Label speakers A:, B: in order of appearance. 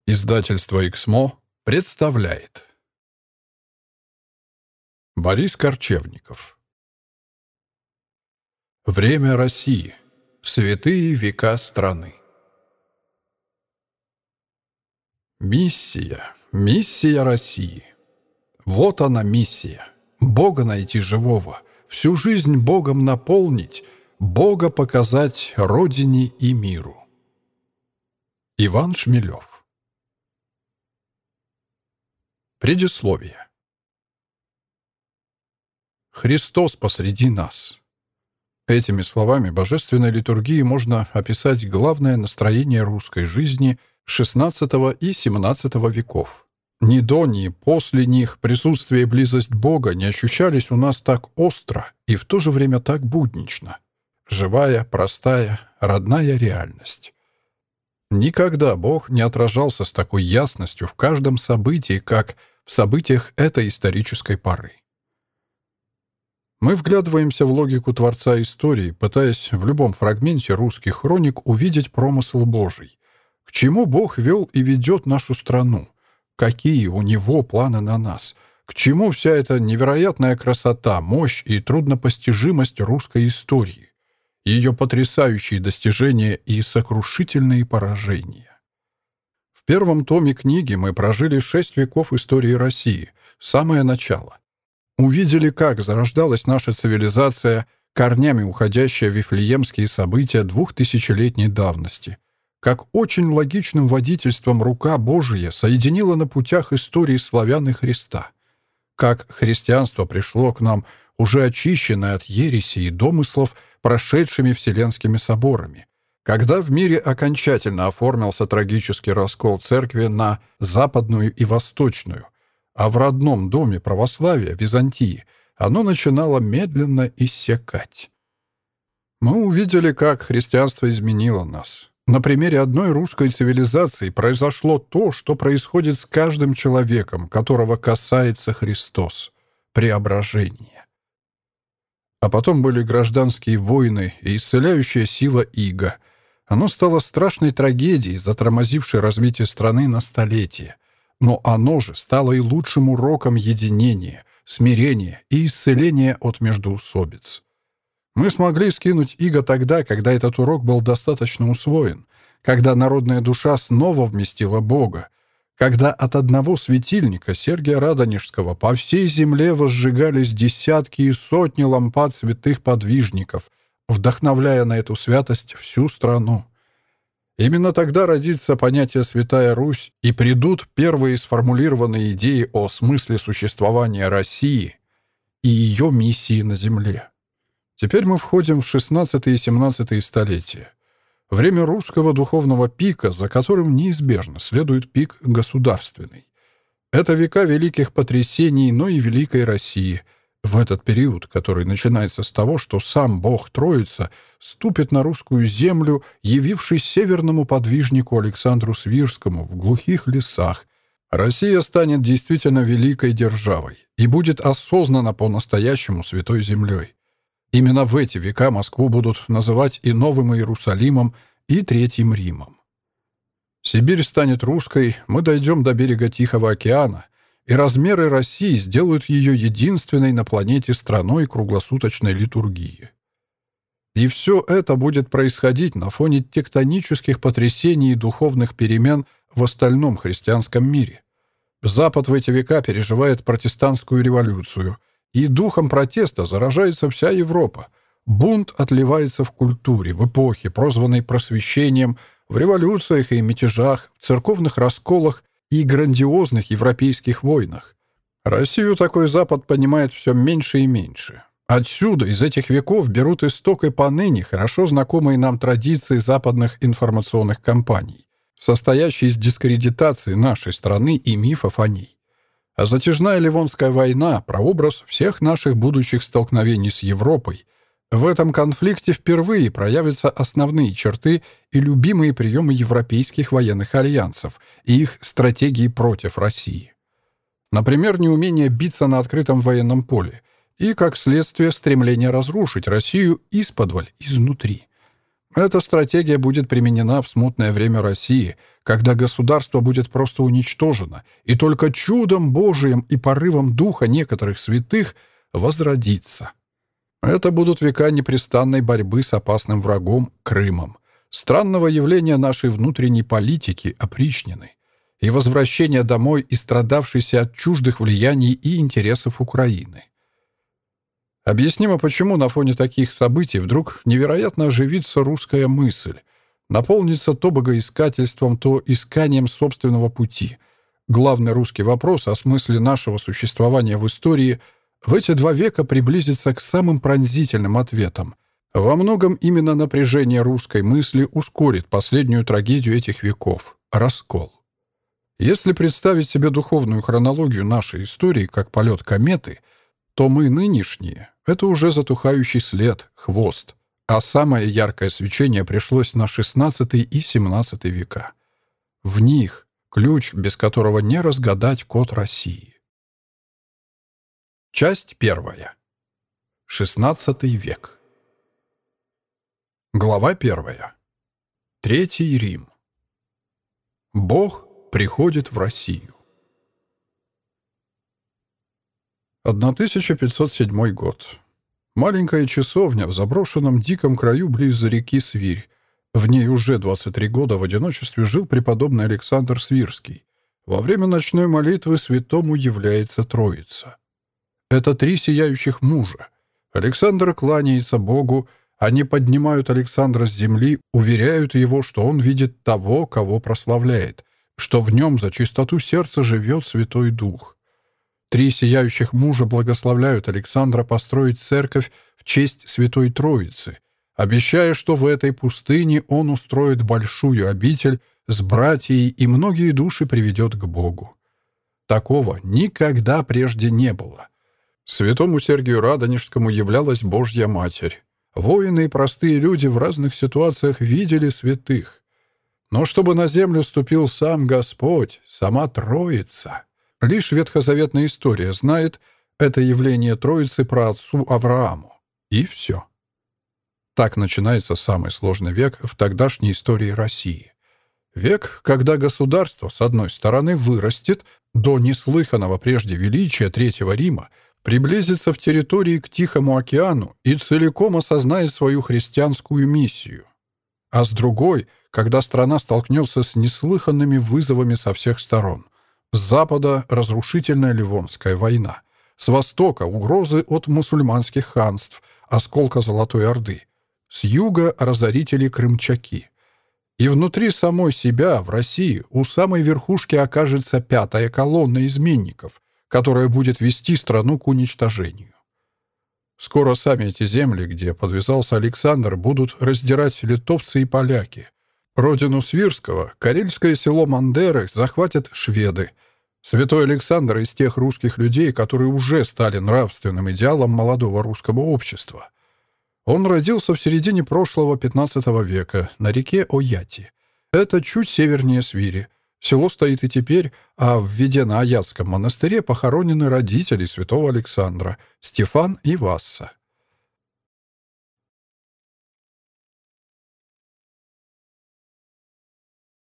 A: Издательство «Эксмо» представляет. Борис Корчевников. Время России. Святые века страны. Миссия. Миссия России. Вот она миссия. Бога найти живого, всю жизнь Богом наполнить, Бога показать Родине и миру. Иван Шмелев. Предисловие. Христос посреди нас. Этими словами божественной литургии можно описать главное настроение русской жизни XVI и XVII веков. Ни до, ни после них присутствие и близость Бога не ощущались у нас так остро и в то же время так буднично. Живая, простая, родная реальность. Никогда Бог не отражался с такой ясностью в каждом событии, как в событиях этой исторической поры. Мы вглядываемся в логику Творца истории, пытаясь в любом фрагменте русских хроник увидеть промысл Божий. К чему Бог вел и ведет нашу страну? Какие у Него планы на нас? К чему вся эта невероятная красота, мощь и труднопостижимость русской истории? Ее потрясающие достижения и сокрушительные поражения. В первом томе книги мы прожили 6 веков истории России, самое начало. Увидели, как зарождалась наша цивилизация, корнями уходящая в вифлеемские события 2000-летней давности, как очень логичным водительством рука Божия соединила на путях истории славян и Христа, как христианство пришло к нам уже очищенное от ереси и домыслов прошедшими вселенскими соборами, когда в мире окончательно оформился трагический раскол церкви на западную и восточную, а в родном доме православия, Византии, оно начинало медленно иссякать. Мы увидели, как христианство изменило нас. На примере одной русской цивилизации произошло то, что происходит с каждым человеком, которого касается Христос — преображение. А потом были гражданские войны и исцеляющая сила иго. Оно стало страшной трагедией, затормозившей развитие страны на столетия. Но оно же стало и лучшим уроком единения, смирения и исцеления от междоусобиц. Мы смогли скинуть иго тогда, когда этот урок был достаточно усвоен, когда народная душа снова вместила Бога, когда от одного светильника Сергия Радонежского по всей земле возжигались десятки и сотни лампад святых подвижников, вдохновляя на эту святость всю страну. Именно тогда родится понятие «Святая Русь» и придут первые сформулированные идеи о смысле существования России и ее миссии на земле. Теперь мы входим в XVI и XVII столетия. Время русского духовного пика, за которым неизбежно следует пик государственный. Это века великих потрясений, но и великой России. В этот период, который начинается с того, что сам Бог Троица ступит на русскую землю, явившись северному подвижнику Александру Свирскому в глухих лесах, Россия станет действительно великой державой и будет осознана по-настоящему святой землей. Именно в эти века Москву будут называть и Новым Иерусалимом, и Третьим Римом. Сибирь станет русской, мы дойдем до берега Тихого океана, и размеры России сделают ее единственной на планете страной круглосуточной литургии. И все это будет происходить на фоне тектонических потрясений и духовных перемен в остальном христианском мире. Запад в эти века переживает протестантскую революцию, и духом протеста заражается вся Европа. Бунт отливается в культуре, в эпохе, прозванной просвещением, в революциях и мятежах, в церковных расколах и грандиозных европейских войнах. Россию такой Запад понимает все меньше и меньше. Отсюда, из этих веков, берут исток и поныне хорошо знакомые нам традиции западных информационных кампаний, состоящие из дискредитации нашей страны и мифов о ней. А затяжная Ливонская война — прообраз всех наших будущих столкновений с Европой. В этом конфликте впервые проявятся основные черты и любимые приемы европейских военных альянсов и их стратегии против России. Например, неумение биться на открытом военном поле и, как следствие, стремление разрушить Россию исподволь, изнутри. Эта стратегия будет применена в смутное время России, когда государство будет просто уничтожено, и только чудом Божиим и порывом духа некоторых святых возродится. Это будут века непрестанной борьбы с опасным врагом Крымом, странного явления нашей внутренней политики, опричнины, и возвращения домой истрадавшейся от чуждых влияний и интересов Украины. Объяснимо, почему на фоне таких событий вдруг невероятно оживится русская мысль, наполнится то богоискательством, то исканием собственного пути. Главный русский вопрос о смысле нашего существования в истории в эти 2 века приблизится к самым пронзительным ответам. Во многом именно напряжение русской мысли ускорит последнюю трагедию этих веков — раскол. Если представить себе духовную хронологию нашей истории как полет кометы, то мы нынешние — это уже затухающий след, хвост, а самое яркое свечение пришлось на XVI и XVII века. В них ключ, без которого не разгадать код России. Часть 1. XVI век. Глава 1. Третий Рим. Бог приходит в Россию. 1507 год. Маленькая часовня в заброшенном диком краю близ реки Свирь. В ней уже 23 года в одиночестве жил преподобный Александр Свирский. Во время ночной молитвы святому является Троица. Это 3 сияющих мужа. Александр кланяется Богу, они поднимают Александра с земли, уверяют его, что он видит того, кого прославляет, что в нем за чистоту сердца живет Святой Дух. 3 сияющих мужа благословляют Александра построить церковь в честь Святой Троицы, обещая, что в этой пустыне он устроит большую обитель с братьей и многие души приведет к Богу. Такого никогда прежде не было. Святому Сергию Радонежскому являлась Божья Матерь. Воины и простые люди в разных ситуациях видели святых. Но чтобы на землю ступил сам Господь, сама Троица. Лишь ветхозаветная история знает это явление Троицы праотцу Аврааму. И все. Так начинается самый сложный век в тогдашней истории России. Век, когда государство, с одной стороны, вырастет до неслыханного прежде величия Третьего Рима, приблизится в территории к Тихому океану и целиком осознает свою христианскую миссию. А с другой, когда страна столкнется с неслыханными вызовами со всех сторон. С запада — разрушительная Ливонская война. С востока — угрозы от мусульманских ханств, осколка Золотой Орды. С юга — разорители-крымчаки. И внутри самой себя, в России, у самой верхушки окажется 5-я колонна изменников, которая будет вести страну к уничтожению. Скоро сами эти земли, где подвязался Александр, будут раздирать литовцы и поляки. Родину Свирского, карельское село Мандеры, захватят шведы. Святой Александр из тех русских людей, которые уже стали нравственным идеалом молодого русского общества. Он родился в середине прошлого XV века на реке Ояти. Это чуть севернее Свири. Село стоит и теперь, а в Ведено-Аятском монастыре похоронены родители святого Александра, Стефан и Васса.